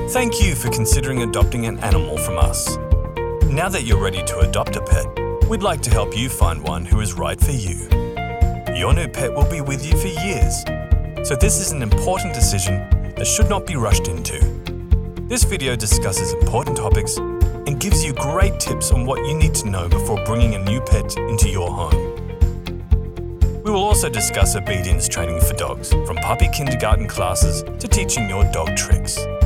Thank you for considering adopting an animal from us. Now that you're ready to adopt a pet, we'd like to help you find one who is right for you. Your new pet will be with you for years, so this is an important decision that should not be rushed into. This video discusses important topics and gives you great tips on what you need to know before bringing a new pet into your home. We will also discuss obedience training for dogs, from puppy kindergarten classes to teaching your dog tricks.